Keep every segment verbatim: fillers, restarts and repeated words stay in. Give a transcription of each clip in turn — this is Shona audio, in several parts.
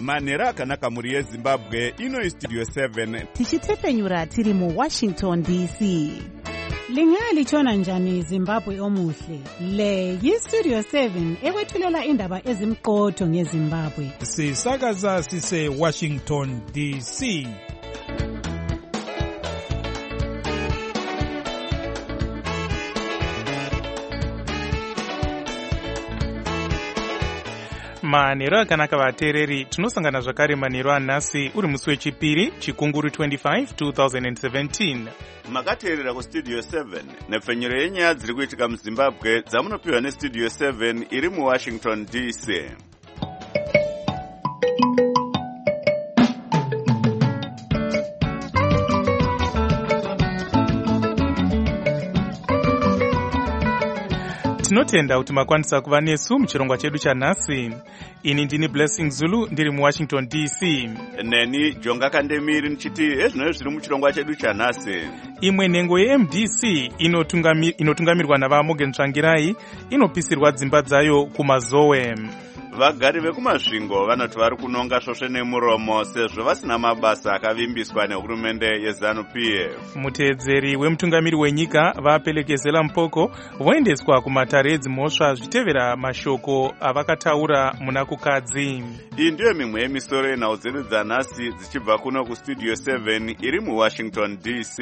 manhero akanaka mhuri yezimbabwe. Ino istudio seven tichitefenyura tiri muwashington D C. Lingalitshona njani Zimbabwe omuhle? Le yistudio seven ekwethulela indaba ezimqotho ngeZimbabwe. Sisakaza sise Washington D C. manhero akanaka vateereri, tinosangana zvakare manhero anhasi uri musi wechipiri chikunguru twenty-five twenty seventeen. makateerera kustudio seven nepfenyuro yenyaya dziri kuitika muzimbabwe dzamunopiwa nestudio seven iri muwashington D C. tinotenda kuti makwanisa kuva nesu muchirongwa chedu chanhasi. Ini ndini Blessing Zulu ndiri muwashington D C. Neni Jonga Kandemiri ndichiti ezvinoi zviri muchirongwa chedu chanhasi. Imwe nhengo ye-M D C inotungamirwa navaMorgan Tsvangirai inopisirwa dzimba dzayo kumazowe. Vagari vekumasvingo vanoti vari kunonga svosve nemuromo sezvo vasina mabasa akavimbiswa nehurumende yeZANU-P F. Muteedzeri wemutungamiri wenyika vapelekezela mupoko voendeswa kumatare edzimhosva zvitevera mashoko avakataura muna kukadzi. Iyi ndiyo mimwe yemisoro yenhau dzedu dzanhasi dzichibva kuno kustudio seven iri muwashington D C.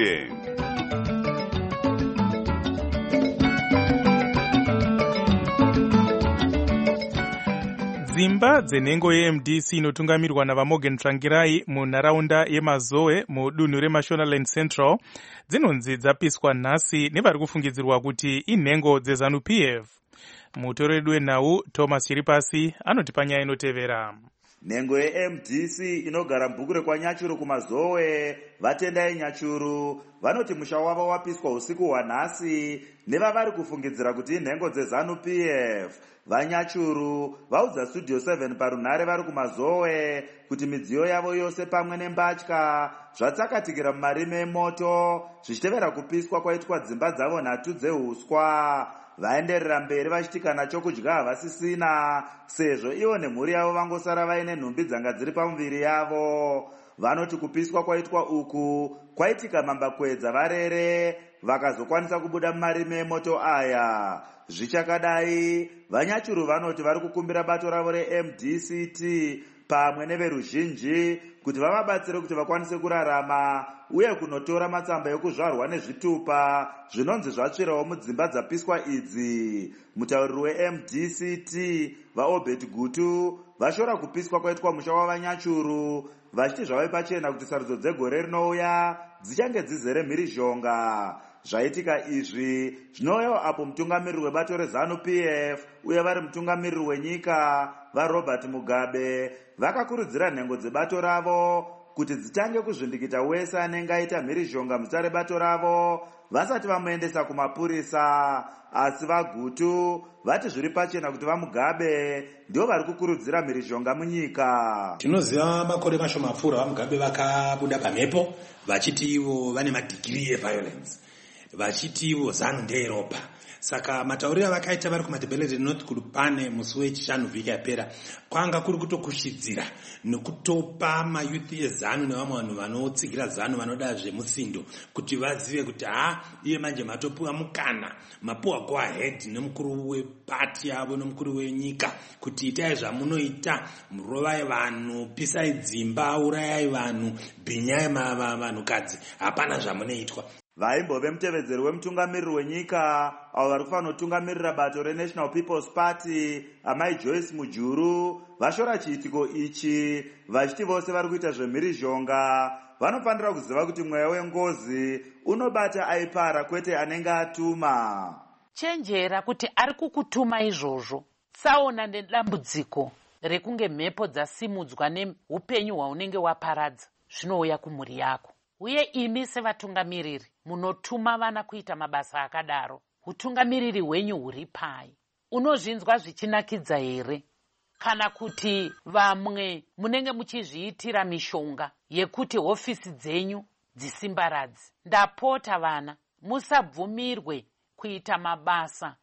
Dzimba dzenhengo ye-M D C inotungamirwa navaMorgan Tsvangirai munharaunda yemazowe mudunhu reMashonaland Central dzinonzi dzapiswa nhasi nevari kufungidzirwa kuti inhengo dzeZANU-P F. Mutoreri wenhau Thomas Chiripasi anotipa nyaya inotevera. Nhengo ye-M D C inogara mubhuku rekwaNyachuru kumazowe, vatendai Nyachuru, vanoti musha wavo wapiswa usiku hwanhasi nevavari kufungidzira kuti inhengo dzeZANU-P F. VaNyachuru vaudza studio seven parunhare vari kumazowe kuti midziyo yavo yose pamwe nembatya zvatsakatikira mumarime emoto zvichitevera kupiswa kwaitwa dzimba dzavo nhatu dzeuswa. Vaenderera mberi vachiti kana chokudya havasisina sezvo ivo nemhuri yavo vangosara vaine nhumbi dzanga dziri pamuviri yavo. Vanoti kupiswa kwaitwa uku kwaitika mambakwedza varere vakazokwanisa kubuda mumarime emoto aya. Zvichakadai, VaNyachuru vanoti vari kukumbira bato ravo re-M D C T pamwe neveruzhinji kuti vavabatsire kuti vakwanise kurarama uye kunotora matsamba ekuzvarwa nezvitupa zvinonzi zvatsvirawo mudzimba dzapiswa idzi. Mutauriri we-M D C T vaObert Gutu vashora kupiswa kwaitwa musha wavaNyachuru vachiti zvave pachena kuti sarudzo dzegore rinouya dzichange dzizere mhirizhonga. Zvaitika izvi zvinouyawo apo mutungamiriri webato reZANU-P F uye vari mutungamiriri wenyika vaRobert Mugabe vakakurudzira nhengo dzebato ravo kuti dzitange kuzvindikita wese anenge aita mhirizhonga muzita rebato ravo vasati vamuendesa kumapurisa. Asi vaGutu vati zviri pachena kuti vaMugabe ndio vari kukurudzira mhirizhonga munyika. Tinoziva makore mashoma apfuura vaMugabe vakabuda pamhepo vachiti ivo vane madhigiri eviolence, vachiti ivo ZANU ndeyeropa. Saka matauriro vakaita vari kumadebelete North Kurupane musi wechishanu vhiki yapera kwanga kuri kutokushidzira nekutopa mayuthi eZANU nevamwe vanhu vanotsigira ZANU vanoda zvemusindo kuti vazive kuti ha iye manje matopiwa mukana mapuwa go ahead nemukuru wepati yavo nemukuru wenyika kuti itai zvamunoita, murovai vanhu, pisai dzimba, urayai vanhu, bhinyai vanhukadzi, hapana zvamunoitwa. Vaimbove mutevedzeri wemutungamiriri wenyika avo vari kufanotungamirira bato reNational People's Party amai Joyce Mujuru vashora chiitiko ichi vachiti vose vari kuita zvemhirizhonga vanofanira kuziva kuti mweya wengozi unobata aipara kwete anenge atuma. Chenjera kuti ari kukutuma izvozvo. Tsaona nedambudziko rekunge mhepo dzasimudzwa neupenyu hwaunenge waparadza zvinouya kumhuri yako. Uye imi sevatungamiriri munotuma vana kuita mabasa akadaro, utungamiriri hwenyu huri pai? Unozvinzwa zvichinakidza here? Kana kuti vamwe munenge muchizviitira mishonga yekuti hofisi dzenyu dzisimbaradzi? Ndapota vana, musabvumirwe kuita mabasa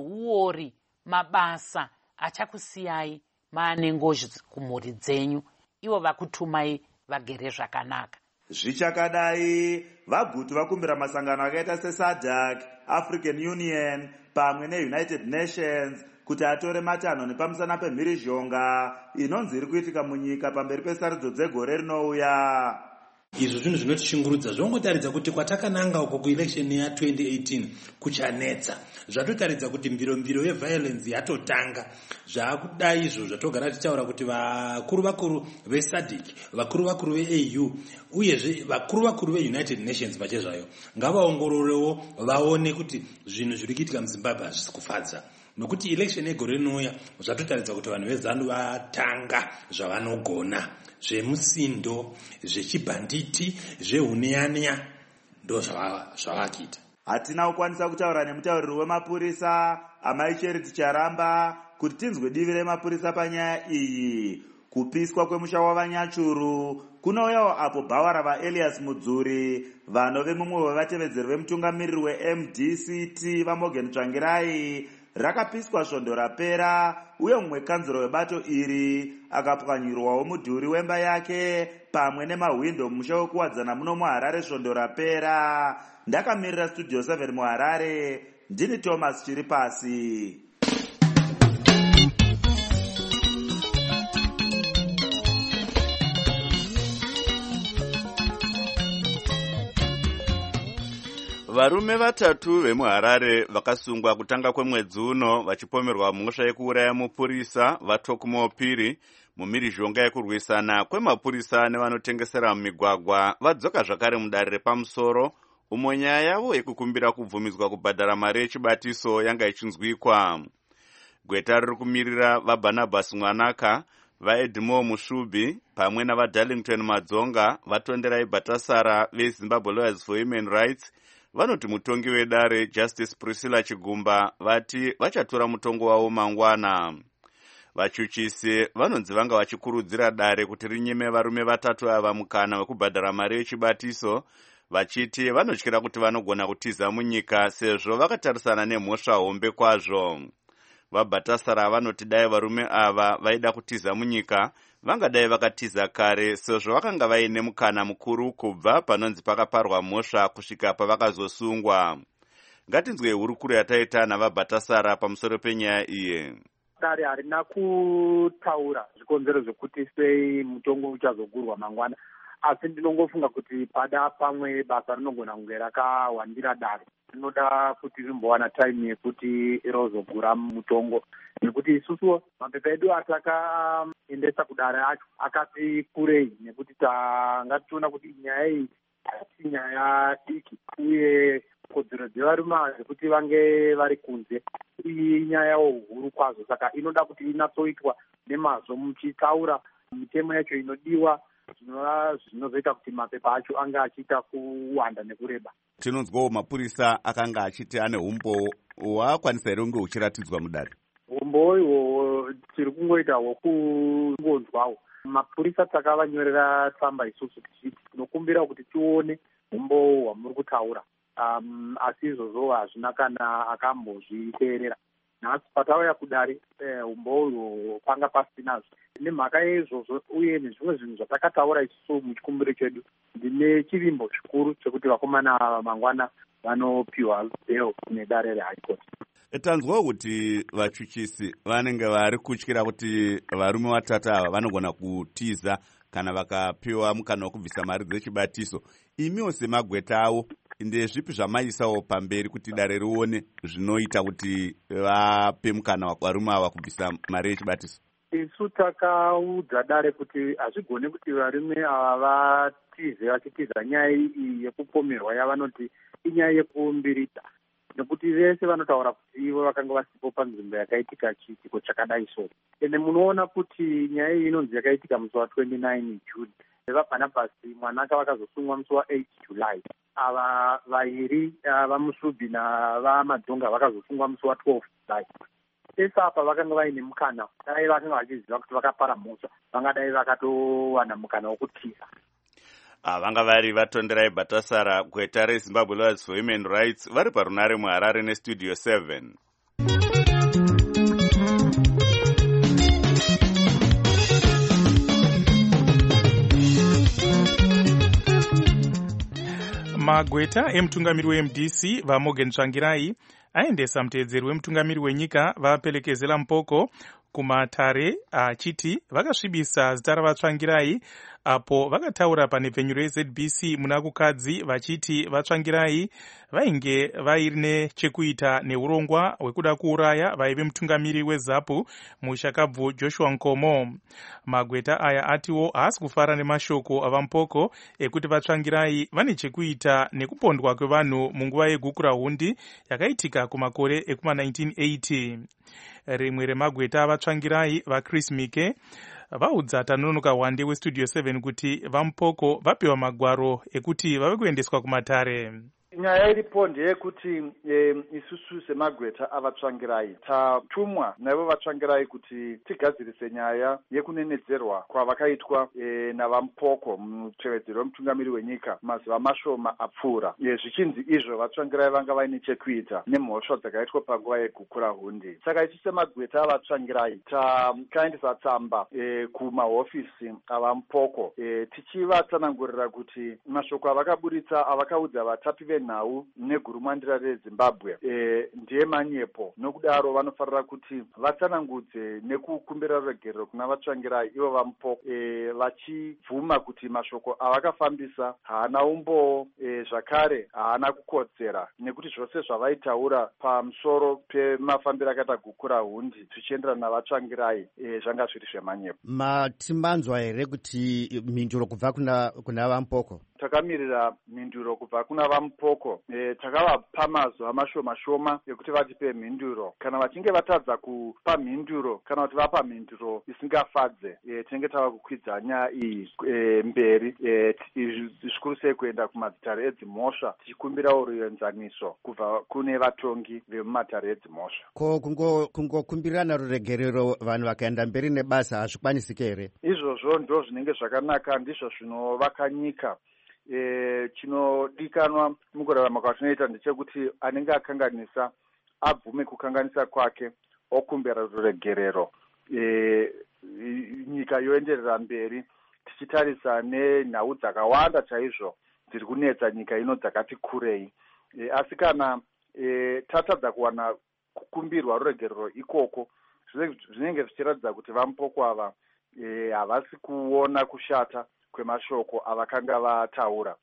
euori, mabasa achakusiyai maane ngozi kumhuri dzenyu. ivo vakutumai vagere zvakanaka. Zvichakadai, vagutu vakumbira masangano akaita seSADC, African Union pamwe neUnited Nations kuti atore matanho nepamusana pemhirizhonga inonzi iri kuitika munyika pamberi pesarudzo dzegore rinouya. Izvo zvinhu zvinotishungurudza zvongotaridza kuti kwatakananga uko kuelection ya twenty eighteen kuchanetsa zvatotaridza kuti mbirombiro yeviolence yatotanga. Zvakudai izvo zvatogara tichaura kuti vakuru vakuru veSADC, vakuru vakuru veA U uyezve vakuru vakuru veUnited Nations pachezvayo ngavaongororewo vaone kuti zvinhu zviri kuitika muZimbabwe hazvisi kufadza, nokuti election yegore rinouya zvatotaridza kuti vanhu veZANU vatanga zvavanogona zvemusindo, zvechibhanditi, zvehuneyaniya, ndo zvavakuita. Hatina kukwanisa kutaura nemutauriri wemapurisa Amai Charity Charamba kuti tinzwe divi remapurisa panyaya iyi. Kupiswa kwemusha wavanyachuru kunouyawo apo bhawa ravaElias Mudzuri vanove mumwe wevatevedzeri vemutungamiriri weM D C T vaMorgan Tsvangirai rakapiswa svondo rapera, uye mumwe kanzuro webato iri akapwanyirwawo mudhuri wemba yake pamwe nemahwindo mumusha wekuwadzana muno muHarare svondo rapera. Ndakamirira Studio seven muHarare, ndini Thomas Chiripasi. Varume vatatu vemuHarare vakasungwa kutanga kwemwedzi uno vachipomerwa mhosva yekuuraya mupurisa vaTokumo Phiri mumhirizhonga yekurwisana kwemapurisa nevanotengesera mumigwagwa vadzoka zvakare mudare repamusoro umo nyaya yavo yekukumbira kubvumidzwa kubhadhara mari yechibatiso yanga ichinzwikwa. Gweta riri kumirira vaBarnabas Mwanaka, vaEdmo Mushubi pamwe navaDarlington Madzonga vatonderai Bhatasara veZimbabwe Lawyers for Human Rights vanoti mutongi wedare Justice Priscilla Chigumba vati vachatora mutongo wavo mangwana. Vachuchisi vanonzi vanga vachikurudzira dare kuti rinyime varume vatatu ava mukana wekubhadhara mari yechibatiso, vachiti vanotyira kuti vanogona kutiza munyika sezvo vakatarisana nemhosva hombe kwazvo. VaBhatasara vanoti dai varume ava vaida kutiza munyika vangadai vakatiza kare sezvo vakanga vaine mukana mukuru kubva panonzi pakaparwa mhosva kusvika pavakazosungwa. Ngatinzwe hurukuru yataita navaBhatasara pamusoro penyaya iyi. Dare harina kutaura zvikonzero zvekuti sei mutongo uchazogurwa mangwana, asi ndinongofunga kuti pada pamwe basa rinogona kunge rakawandira dare, rinoda kuti rimbowana time yekuti rozogura mutongo, nekuti isusu mapepa edu atakaendesa kudare acho akati kurei, nekuti tanga tichiona kuti nyaya iyi asi nyaya diki uye kodzero dzevarume zvekuti vange vari kunze inyayawo huru kwazvo, saka inoda kuti inatsoitwa nemazvo muchitaura mitemo yacho inodiwa, zvinova zvinozoita kuti mapepa acho anga achiita kuwanda nekureba. Tinonzwawo mapurisa akanga achiti ane umbo wakwanisa here kunge uchiratidzwa mudare. Umbo ihwo tiri kungoita hwokungonzwawo. Mapurisa takavanyorera tsamba isusu tichiti tinokumbira kuti tione umbo hwamuri kutaura, um, asi izvozvo hazvina kana akambozviteerera. Nhasi patauya kudare umbo uhwo panga pasinazvo. Nemhaka yeizvozvo uye nezvimwe zvinhu zvatakataura isusu muchikumbiro chedu, ndine chivimbo chikuru chekuti vakomana mangwana vanopiwa bhero kune dare reHigh Court. Tanzwawo kuti vachuchisi vanenge vari kutyira kuti varume vatatu ava vanogona kutiza kana vakapiwa mukana wekubvisa mari dzechibatiso. Imiwo semagweta avo ndezvipi zvamaisawo pamberi kuti dare rione zvinoita kuti vape mukana varume ava kubvisa mari yechibatiso? Isu takaudza dare kuti hazvigone kuti varume ava vatize vachitiza nyaya iyi yekupomerwa yavanoti inyaya yekuumbiridza, nekuti vese vanotaura kuti ivo vakanga vasipo panzvimbo yakaitika chiitiko chakadai so. Ende munoona kuti nyaya iyi inonzi yakaitika musi wa twenty-nine June. VaBarnabas Mwanaka vakazosungwa musi wa eight July. Ava vairi vaMushubi navaMadzonga vakazosungwa musi wa twelve July. Ese apa vakanga vaine mukana, dai vakanga vachiziva kuti vakapara mhosva, vangadai vakatowana mukana wokutiza. Vanga vari vatonderai Bhatasara, gweta reZimbabwe Lawyers for Human Rights, vari parunare muHarare neStudio seven. magweta emutungamiri we-M D C vaMorgan Tsvangirai aendesa mutedzeri wemutungamiri wenyika vapelekezela mpoko kumatare achiti vakasvibisa zita ravatsvangirai apo vakataura pane venyu reZ B C muna kukadzi vachiti vatsvangirai vainge vaine chekuita neurongwa hwekuda kuuraya vaive mutungamiri weZAPU mushakabvu Joshua Nkomo. Magweta aya atiwo haasi kufara nemashoko avaMpoko ekuti vatsvangirai vane chekuita nekupondwa kwevanhu munguva yegukura hundi yakaitika kumakore ekuma nineteen eighty. Rimwe remagweta avatsvangirai vaChris Mike vaudza Tanonoka Wande weStudio seven kuti vaMpoko vapiwa magwaro ekuti vave kuendeswa kumatare. Nyaya iripo ndeyekuti e, isusu semagweta avatsvangirai tatumwa naivo vatsvangirai kuti tigadzirise nyaya yekunenedzerwa kwavakaitwa e, navaMpoko mutevedzeri wemutungamiri wenyika mazuva mashoma apfuura. E, zvichinzi izvo vatsvangirai vanga vaine chekuita nemhosva dzakaitwa panguva yegukura hundi. Saka isu semagweta avatsvangirai takaendesa tsamba e, kumahofisi avaMpoko e, tichivatsanangurira kuti mashoko avakaburitsa avakaudza vatapi venhau negurumwandira reZimbabwe e, ndiye manyepo. Nokudaro vanofarira kuti vatsanangudze nekukumbira ruregerero kuna vatsvangirai ivo vaMpoko e, vachibvuma kuti mashoko avakafambisa haana umbo e, zvakare haana kukodzera nekuti zvose zvavaitaura pamusoro pemafambiro akaita gukura hundi zvichienderana navatsvangirai e, zvanga zviri zvemanyepo. Matimbanzwa here kuti mhinduro kubva kuna, kuna vaMpoko? Takamirira mhinduro kubva kuna vaMpoko. E, takavapa mazuva mashoma shoma ekuti vatipe mhinduro. Kana vachinge vatadza kupa mhinduro kana kuti vapa mhinduro isingafadze e, tinenge tava kukwidza nyaya iyi e, mberi e, zvikuru sei kuenda kumatare edzimhosva tichikumbirawo ruenzaniso kubva kune vatongi vemumatare edzimhosva. Ko kungokumbirana kungo ruregerero vanhu vakaenda mberi nebasa hazvikwanisike here? Izvozvo ndo zvinenge zvakanaka, ndizvo zvinovaka nyika. E, chinodikanwa mukurarama kwatinoita ndechekuti anenge akanganisa abvume kukanganisa kwake okumbira ruregerero. E, nyika yoenderera mberi tichitarisa nenhau dzakawanda chaizvo dziri kunetsa nyika ino dzakati kurei. E, asi kana e, tatadza kuwana kukumbirwa ruregerero ikoko zvinenge zvichiratidza kuti vaMpoko ava e, havasi kuona kushata kwemashoko avakanga vataura.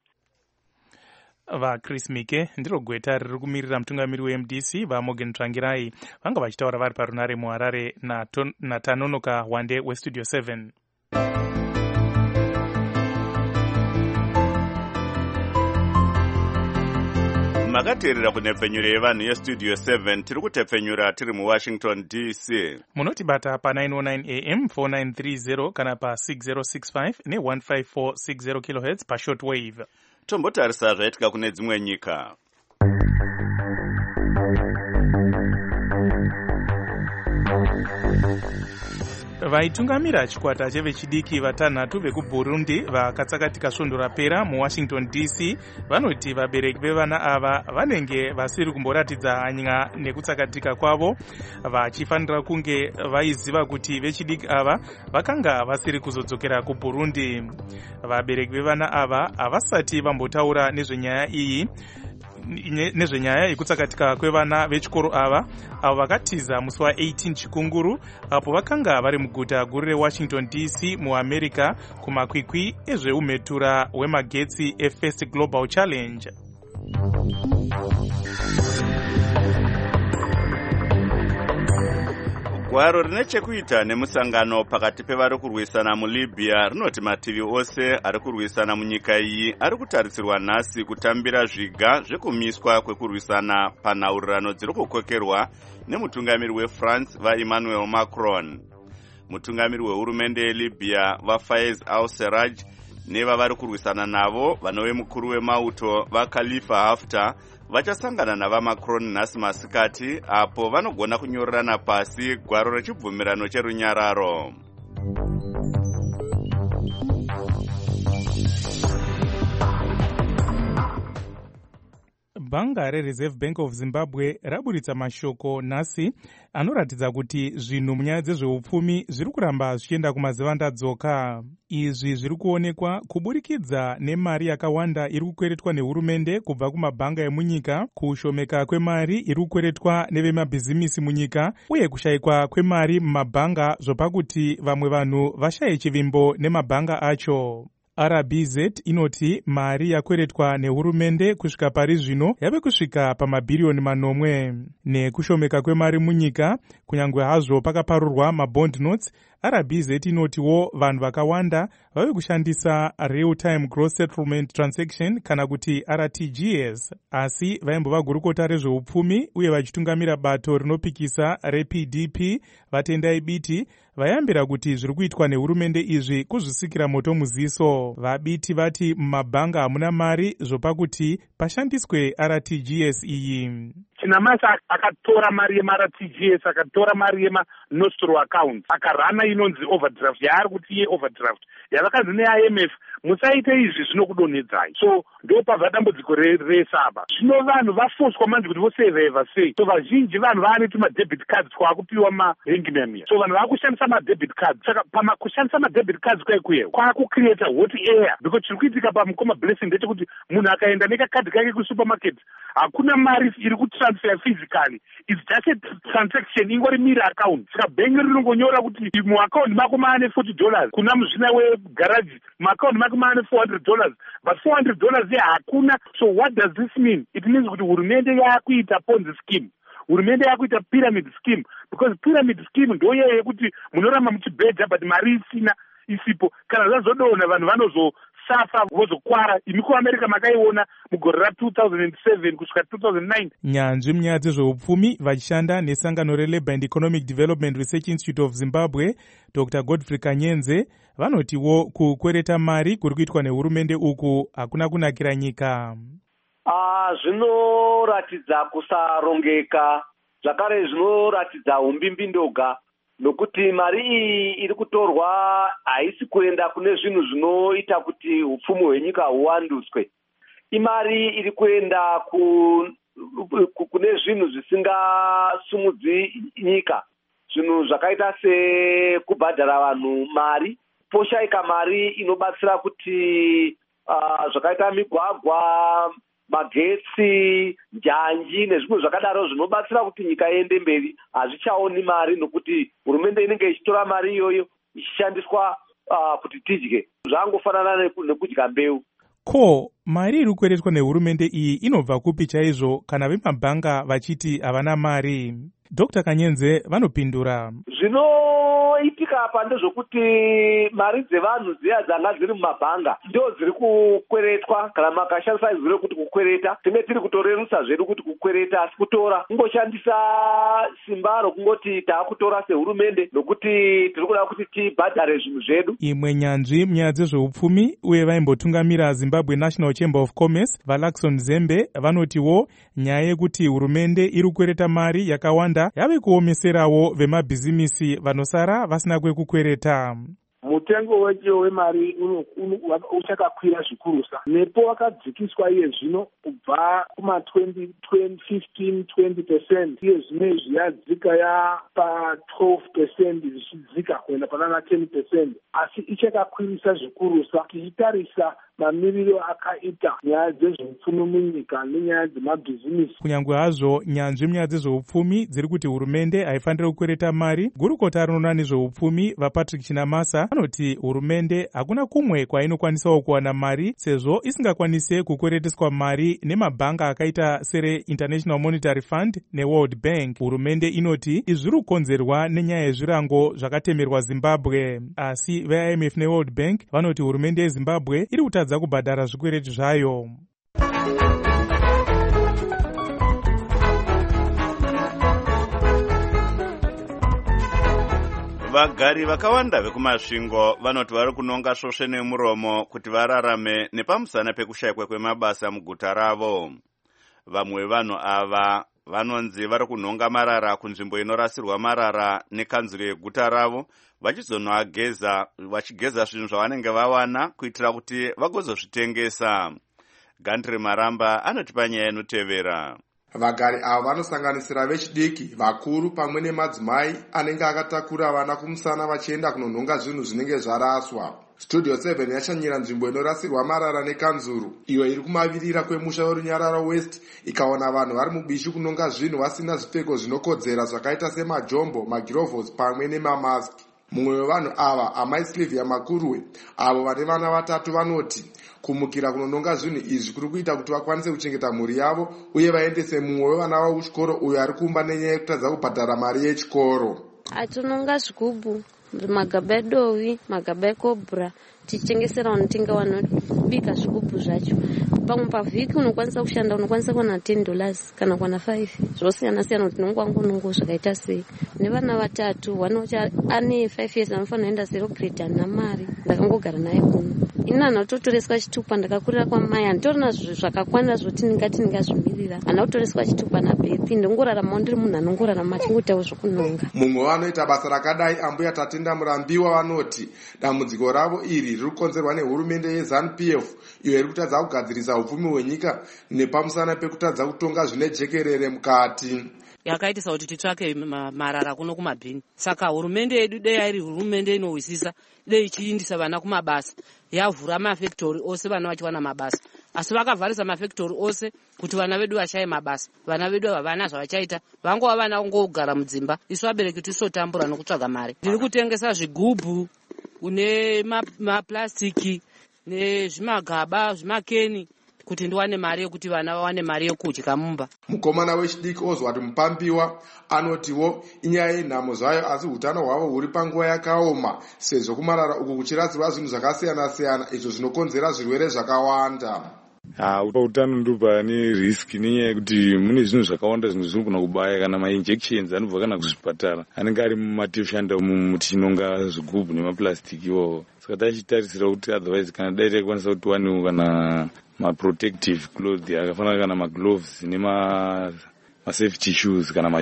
VaChris Mike ndiro gweta riri kumirira mutungamiri weM D C vaMorgan Tsvangirai vanga vachitaura vari parunare muHarare naTanonoka Wande weStudio seven. makateerera kunhepfenyuro yevanhu yeStudio seven tiri kutepfenyura tiri muWashington D C. Munotibata pa nine oh nine A M four nine three zero kana pa six zero six five ne one five four six zero kilohertz pa shortwave. Tombotarisa zvaitika kune dzimwe nyika. Vaitungamira chikwata chevechidiki vatanhatu vekuBurundi vakatsakatika svondo rapera muWashington D C vanoti vabereki vevana ava vanenge vasiri kumboratidza hanya nekutsakatika kwavo, vachifanira kunge vaiziva kuti vechidiki ava vakanga vasiri kuzodzokera kuBurundi. Vabereki vevana ava havasati vambotaura nezvenyaya iyi nezvenyaya yekutsakatika kwevana vechikoro ava avo vakatiza musi wa-eighteen chikunguru apo vakanga vari muguta guru reWashington D C muAmerica kumakwikwi ezveumhetura hwemagetsi eFirst Global Challenge. Gwaro rine chekuita nemusangano pakati pevari kurwisana muLibya rinoti mativi ose ari kurwisana munyika iyi ari kutarisirwa nhasi kutambira zviga zvekumiswa kwekurwisana panhaurirano dziri kukokerwa nemutungamiri weFrance vaEmmanuel Macron. Mutungamiri wehurumende yeLibya vaFayez al-Serraj nevavari kurwisana navo vanove mukuru wemauto vaKhalifa Haftar vachasangana navaMacron nhasi masikati apo vanogona kunyorerana pasi gwaro rechibvumirano cherunyararo. bhanga rereserve bank of zimbabwe raburitsa mashoko nhasi anoratidza kuti zvinhu munyaya dzezveupfumi zviri kuramba zvichienda kumazivandadzoka. Izvi zviri kuonekwa kuburikidza nemari yakawanda iri kukweretwa nehurumende kubva kumabhanga emunyika, kushomeka kwemari iri kukweretwa nevemabhizimisi munyika, uye kushayikwa kwemari mumabhanga zvopa kuti vamwe vanhu vashaye chivimbo nemabhanga acho. R B Z inoti mari yakweretwa nehurumende kusvika pari zvino yave kusvika pamabhiriyoni manomwe. Nekushomeka kwemari munyika, kunyange hazvo pakaparurwa mabond notes, R B Z inotiwo vanhu vakawanda vave kushandisa real time gross settlement transaction kana kuti R T G S, asi vaimbova gurukota rezveupfumi uye vachitungamira bato rinopikisa reP D P vatendai biti vayambira kuti zviri kuitwa nehurumende izvi kuzvisikira moto muziso. Vabiti vati mumabhanga hamuna mari zvopa kuti pashandiswe R T G S iyi. Chinamasa akatora mari yema-R T G S, akatora mari yema-nostro account, akarana inonzi overdraft, yaari kuti iye overdraft yavakanzi ne-I M F musaite izvi zvinokudonhedzai. So ndopabva dambudziko resaba. Zvino vanhu vafoswa manje kuti voseveva sei. So vazhinji vanhu vaane tuma-debit cards twakupiwa mabengi nemiya. So vanhu vakushandisa ma-debit cards. Saka pamakushandisa ma-debit cards kwaikuyewo kwakucreata hot air, because chiri kuitika pamukoma blessing ndechekuti munhu akaenda nekakadhi kake kusupermarket hakuna mari iri kutransfer physically, it's just a transaction ingori miri account. Saka bengi rinongonyora kuti muaccount mako maane forty dollars, kuna muzvina wegaraji muaccount mako maane four hundred dollars, but four hundred dollars ye hakuna. So what does this mean? It means kuti hurumende yakuita ponzi scheme, hurumende yakuita pyramid scheme, because pyramid scheme ndoye yekuti munoramba muchibhedha but mari isina isipo, kana zvazodona vanhu vanozo safa vozokwara. Imi kuAmerica makaiona mugore ra two thousand seven kusvika two thousand nine. Nyanzvi munyaya dzezveupfumi vachishanda nesangano reLabour and Economic Development Research Institute of Zimbabwe, Doctor Godfrey Kanyenze, vanotiwo kukwereta mari kuri kuitwa nehurumende uku hakuna kunakira nyika. Ah, zvinoratidza kusarongeka, zvakare zvinoratidza umbimbindoga, nokuti mari iyi iri kutorwa haisi kuenda kune zvinhu zvinoita kuti upfumi hwenyika huwanduswe. Imari iri kuenda ku, kune zvinhu zvisingasumudzi nyika, zvinhu zvakaita sekubhadhara vanhu mari, poshaika mari inobatsira kuti uh, zvakaita migwagwa, magetsi, njanji nezvimwe zvakadaro zvinobatsira kuti nyika iende mberi hazvichaoni mari, nokuti hurumende inenge ichitora mari iyoyo ichishandiswa uh, kuti tidye. Zvangofanana nekudya mbeu. Ko, mari iri kukweretwa nehurumende iyi inobva kupi chaizvo kana vemabhanga vachiti havana mari? Doctor Kanyenze vanopindura. Zvinoitika apa ndezvokuti mari dzevanhu dziya dzanga dziri mumabhanga ndo dziri kukweretwa, kana makashandisa izwi rekuti kukwereta. Tinenge tiri kutorerutsa zvedu kuti kukwereta, asi kutora kungoshandisa simba rokungoti taakutora sehurumende nokuti tiri kuda kuti tibhadhare zvinhu zvedu. Imwe nyanzvi munyaya dzezveupfumi uye vaimbotungamira Zimbabwe National Chamber of Commerce vaLaxon Zembe vanotiwo nyaya yekuti hurumende iri kukwereta mari yakawanda yave kuomeserawo vemabhizimisi vanosara vasina kwekukwereta. Mutengo wecho wemari uchakakwira zvikurusa. Nepo wakadzikiswa iye zvino kubva kuma twenty, fifteen, twenty percent. Iye zvino zviyadzika ya pa twelve percent zvichidzika kuenda panana ten percent. Asi ichakakwirisa zvikurusa tichitarisa mamiriro akaita nyaya dzezveupfumi munyika nenyaya dzemabhizimisi. Kunyange hazvo nyanzvi munyaya dzezveupfumi dziri kuti hurumende haifaniri kukwereta mari, gurukota rinoona nezveupfumi vaPatrick Chinamasa vanoti hurumende hakuna kumwe kwainokwanisawo kuwana mari sezvo isingakwanise kukwereteswa mari nemabhanga akaita sere International Monetary Fund neWorld Bank. Hurumende inoti izvi zviri kukonzerwa nenyaya yezvirango zvakatemerwa Zimbabwe, asi ve-I M F neWorld Bank vanoti hurumende yeZimbabwe iri kutadza kubhadhara zvikwereti zvayo. Vagari vakawanda vekumasvingo vanoti vari kunonga svosve nemuromo kuti vararame nepamusana pekushayikwa kwemabasa muguta ravo. Vamwe vanhu ava vanonzi vari kunonga marara kunzvimbo inorasirwa marara nekanzuro yeguta ravo, vachizonogeza vachigeza zvinhu zvavanenge vawana kuitira kuti vagozozvitengesa. Gandre Maramba anotipa nyaya inotevera. Vagari ava vanosanganisira vechidiki, vakuru pamwe nemadzimai anenge akatakura vana kumusana vachienda kunonhonga zvinhu zvinenge zvaraswa. Studio seven yashanyira nzvimbo inorasirwa marara nekanzuru iyo iri kumavirira kwemusha werunyarara west, ikaona vanhu vari mubishi kunonga zvinhu vasina zvipfeko zvinokodzera zvakaita semajombo, magirovhosi pamwe nemamaski. Mumwe wevanhu ava, amai Sylvia Makurwe, avo vane vana vatatu, vanoti kumukira kunononga zvinhu izvi kuri kuita kuti vakwanise kuchengeta mhuri yavo uye vaendese mumwe wevana vavo kuchikoro uyo ari kumba nenyaya yekutadza kubhadhara mari yechikoro. Atinonga zvigubhu, magaba edovi, magaba ekobhura, tichengesera vanotenga vanobika zvigubhu zvacho. Pamwe pavhiki unokwanisa kushanda, unokwanisa kuwana ten dollars kana kuwana five. Zvosiyana siyana kuti nongwangu zvakaita sei. Nevana vatatu, wanocha ane five years anofanira kuenda zero grade ana mari. Ndakangogara naye kuno. Ina anototoreswa chitupa, ndakakurira kwa mai, anditorina zvakakwana zvoti ndingati ndingazvimirira. Anotoreswa chitupa naBethi, ndongorarama ndiri munhu anongorarama achingoitawo zvokunonga. Mumwe wanoita basa rakadai ambuya Tatenda Murambiwa vanoti dambudziko ravo iri riri kukonzerwa nehurumende yeZANU P F iyo iri kutadza kugadzirisa upfumi hwenyika nepamusana pekutadza kutonga zvine jekerere mukati. Yakaitisa kuti titsvake marara kuno kumabhini. Saka hurumende yedu dei iri hurumende inowisisa, dei ichiindisa vana kumabasa, yavhura mafactory ose vana vachiwana mabasa. Asi vakavharisa mafactory ose kuti vana vedu vashaye mabasa. Vana vedu havana zvavachaita, vangova vana kungogara mudzimba. Isu vabereki tisotambura nokutsvaga mari. Ndiri kutengesa zvigubhu, une maplastiki, nezvimagaba, zvimakeni, kuti ndiwane mari yekuti vana vawane mari yekudya mumba. Mukomana wechidiki Oswald Mupambiwa anotiwo inyaya yenhamo zvayo, asi utano hwavo huri panguva yakaoma sezvo kumarara uku kuchirasirwa zvinhu zvakasiyana siyana izvo zvinokonzera zvirwere zvakawanda. Ah, utano ndo pane risk nenyaya yekuti mune zvinhu zvakawanda zvinhu zvinogona kubaya, kana mainjections anobva kana kuzvipatara anenge ari mumatiushanda mutichinonga zvigubhu nemaplastiki iwawo. Saka tachitarisira kuti otherwise kana dai taikwanisa kuti wanewo kana maprotective clothes akafanana kana magloves nema safety shoes kana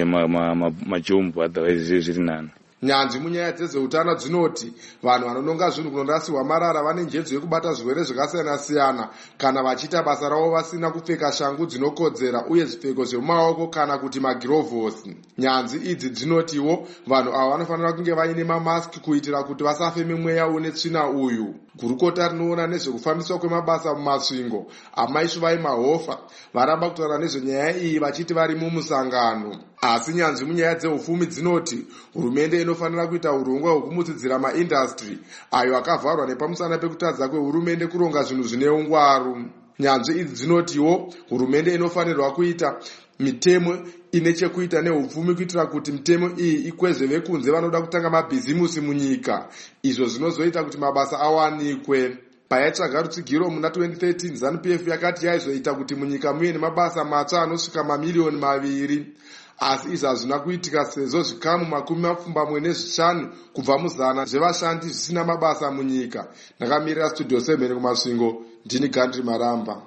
majombo, otherwise zviri nani. Nyanzvi munyaya dzezveutano dzinoti vanhu vanononga zvinhu kunorasirwa marara vane njodzi yekubata zvirwere zvakasiyana siyana kana vachiita basa ravo vasina kupfeka shangu dzinokodzera uye zvipfeko zvemumaoko kana kuti magirovhosi. Nyanzvi idzi dzinotiwo vanhu ava vanofanira kunge vaine mamaski kuitira kuti vasafeme mweya une tsvina uyu. Gurukota rinoona nezvekufambiswa kwemabasa mumasvingo, amai Shuvai Mahofa, varamba kutaura nezvenyaya iyi vachiti vari mumusangano. Asi nyanzvi munyaya dzeupfumi dzinoti hurumende inofanira kuita urongwa hwekumutsidzira maindastry ayo akavharwa nepamusana pekutadza kwehurumende kuronga zvinhu zvine ungwaru. Nyanzvi idzi dzinotiwo hurumende inofanirwa kuita mitemo ine chekuita neupfumi kuitira kuti mitemo iyi ikwezve vekunze vanoda kutanga mabhizimusi munyika, izvo zvinozoita kuti mabasa awanikwe. Payaitsvaga rutsigiro muna twenty thirteen, ZANU P F yakati yaizoita kuti munyika muye nemabasa matsva anosvika mamiliyoni maviri. Asi izvi hazvina kuitika sezvo zvikamu makumi mapfumbamwe nezvishanu kubva muzana zvevashandi zvisina mabasa munyika. Ndakamirira Studio seven kumasvingo, ndini Gandri Maramba.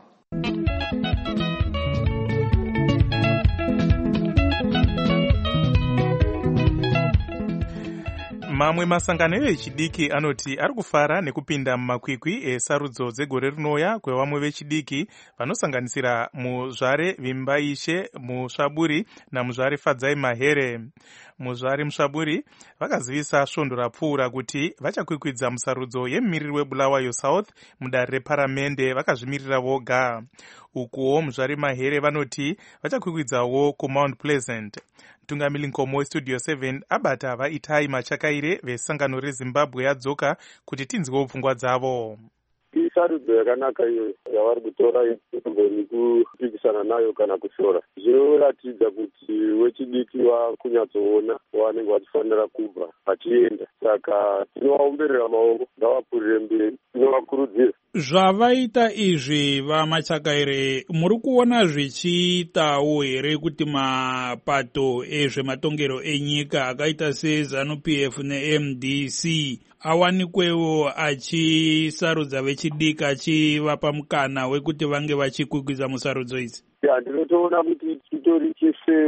Mamwe masangano vechidiki anoti ari kufara nekupinda mumakwikwi esarudzo dzegore rinouya kwevamwe vechidiki vanosanganisira muzvare Vimbaishe Musvaburi namuzvare Fadzai Mahere. Muzvare Musvaburi vakazivisa svondo rapfuura kuti vachakwikwidza musarudzo yemumiriri weBulawayo South mudare reparamende vakazvimirira voga. Ukuwo muzvare Mahere vanoti vachakwikwidzwawo kuMount Pleasant. Tungamili Nkomo weStudio seven abata vaItai Machakaire vesangano reZimbabwe yadzoka kuti tinzwewo pfungwa dzavo. Isarudzo yakanaka iyo yavari kutora igoni kupikisana nayo kana kushora. Zvinoratidza kuti wechidiki vakunyatsoona wanenge vachifanira kubva vachienda. Saka tinovaomberera maoko ngavapurire mberi, tinovakurudzira. Zvavaita izvi vaMachakaire, muri kuona zvichiitawo here kuti mapato ezvematongero enyika akaita seZANU P F neM D C awanikwewo achisarudza vechidiki achivapa mukana wekuti vange vachikwikwidza musarudzo idzi? Ya, ndinotoona kuti chitori chesheru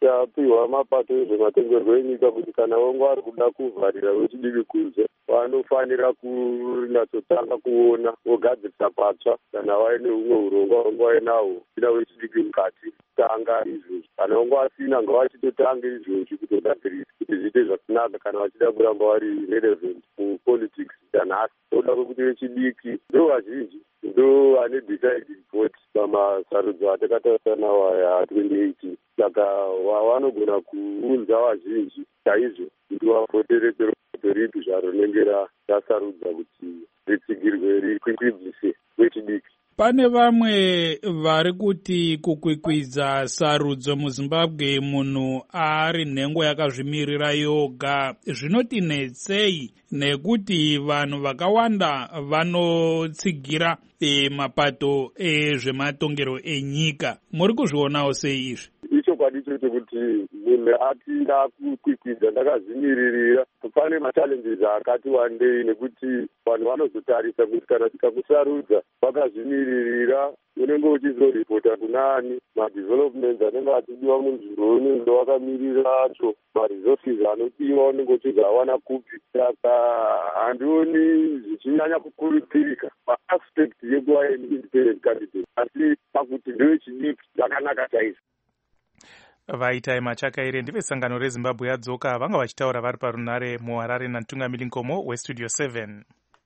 chapiwa mapato ezvematongerwo enyika kuti kana wangu ari kuda kuvharira wechidiki kunze vanofanira kunyatsotanga kuona vogadzirisa patsva kana vaine humwe urongwa wangu vainahwo ida wechidiki mukati tanga izvozvi kana wangu asina ngavachitotanga izvozvi kutogadzirisa kuti zviite zvakanaka kana vachida kuramba vari relevant mupolitics dhanhasi. Toda kwekuti vechidiki ndo vazhinji ndo vane deciding vote pamasarudzo atakataura nawo aya twenty eighteen. Saka vanogona kuunza vazhinji chaizvo kuti vavotere ripi zvaro rinenge rasarudza kuti ritsigirwe rikwikwidise vechidiki. Pane vamwe vari kuti kukwikwidza sarudzo muZimbabwe munhu ari nhengo yakazvimirira yoga zvinotinetsei nekuti vanhu vakawanda vanotsigira e, mapato ezvematongero enyika. Muri kuzvionawo sei izvi? Ichokwadi ichocho kuti munhu atida kukwikwidza ndakazvimiririra pane machallenges akati wandei nekuti vanhu vanozotarisa kuti kana tikakusarudza vakazvimiririra unenge uchizoripota kunaani madevelopments anenge achidiwa munzvimbo unenge wakamirira acho maresources anodiwa unenge uchizoawana kupi. Saka handioni zvichinyanya kukurudzirika paaspect yekuva independent candidate asi pakuti ndowechidiki zvakanaka chaizvo. Vaita Machakaire ndevesangano reZimbabwe yadzoka vanga vachitaura vari parunare muHarare namutungamiri Nkomo weStudio seven.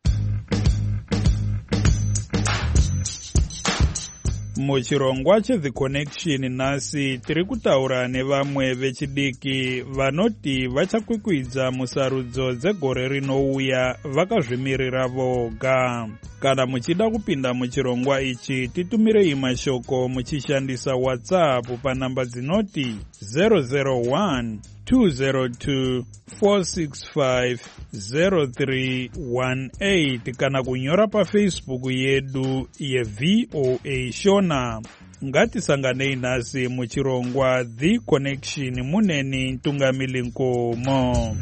Muchirongwa cheThe Connection nhasi tiri kutaura nevamwe vechidiki vanoti vachakwikwidza musarudzo dzegore rinouya vakazvimirira voga. Kana muchida kupinda muchirongwa ichi titumirei mashoko muchishandisa WhatsApp panamba dzinoti zero zero one two zero two four six five zero three one eight kana kunyora paFacebook yedu yeV O A Shona. Ngatisanganei nhasi muchirongwa The Connection muneni Ntungamili Nkomo.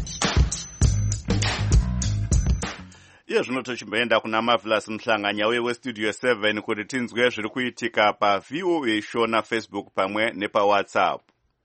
Iye zvino tochimboenda kuna Marvelous Mhlanganya weStudio seven kuti tinzwe zviri kuitika paV O A Shona Facebook pamwe nepaWhatsApp.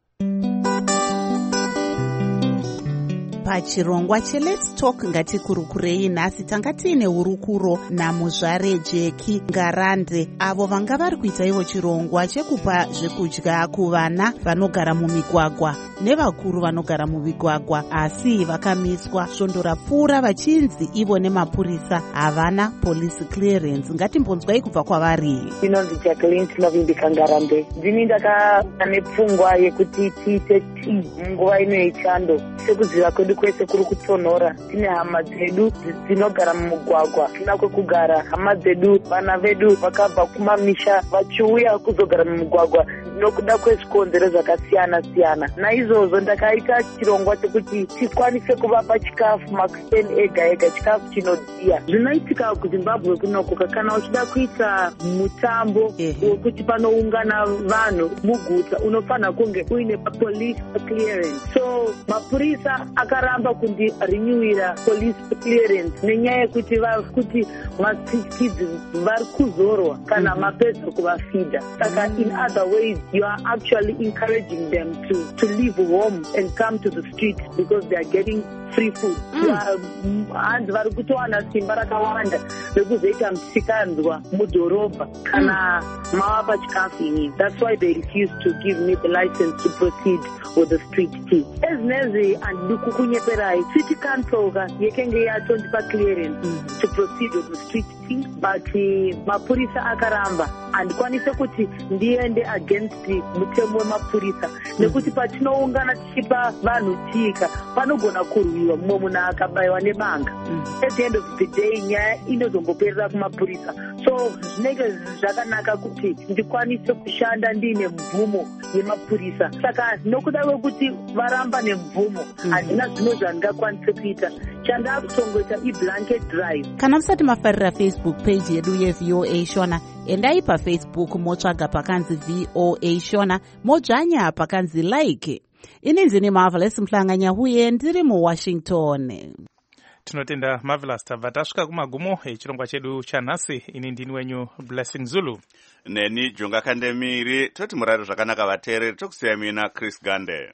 Pachirongwa cheLet's Talk ngatikurukurei nhasi tanga tiine urukuro naMuzvare Jeki Ngarande avo vanga vari kuita ivo chirongwa chekupa zvekudya kuvana vanogara mumigwagwa nevakuru vanogara mumigwagwa asi vakamiswa svondo rapfuura vachinzi ivo nemapurisa havana police clearance. Ngatimbonzwai kubva kwavari. Inonzi Jacqueline Tinovimbika Ngarande. Ndini ndakava nepfungwa yekuti tiite tii munguva ino yechando sekuziva kwedu kwese kuri kutonhora. Tine hama dzedu dzinogara mumugwagwa tina kwekugara. Hama dzedu vana vedu vakabva kumamisha vachiuya kuzogara mumugwagwa nokuda kwezvikonzero zvakasiyana siyana. Naizvozvo ndakaita chirongwa chekuti tikwanise kuvapa chikafu makuseni ega ega chikafu chinodziya. Zvinoitika kuZimbabwe kunoko kana uchida kuita mutambo wekuti panoungana vanhu muguta unofanira kunge uine police clearance. So mapurisa akaramba kundirinywira police clearance nenyaya yekuti kuti masikidzi vari kuzorwa kana mapedza kuvafida. Saka in other ways you are actually encouraging them to to leave home and come to the street because they are getting free food. Hanzi vari kutowana simba rakawanda rekuzoita misikanzwa mudhorobha kana mavapa chikafu ini. That's why they refuse to give me the license to proceed with the street tea. Ezinezi handidi kukunyeperai. City council yekenge yatondipa clearance to proceed with the street tea, but mapurisa akaramba. Handikwanise kuti ndiende against mutemo wemapurisa nekuti patinoungana tichipa vanhu tika panogona kurwiwa mumwe munhu akabayiwa nebanga. At the end of the day nyaya inozomboperera kumapurisa. So zvinenge zvakanaka kuti ndikwanise kushanda ndiine mvumo yemapurisa. Saka nokuda kwekuti varamba nemvumo handina zvino zvandingakwanise kuita. Chandakutongoita iblanket drive. Kana musati mafarira Facebook page yedu yeV O A Shona, endai paFacebook motsvaga pakanzi V O A Shona, modzvanya pakanzi like. Inini ndini Marvelous Mhlanganya uye ndiri muWashington. tinotenda Marvelous. Tabva tasvika kumagumo echirongwa chedu chanhasi. Ini ndini wenyu Blessing Zulu. Neni Jonga Kandemiri. Toti murare zvakanaka vateereri. Tokusiya mina Chris Gande.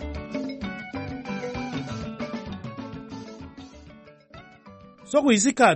sokuyisikhathi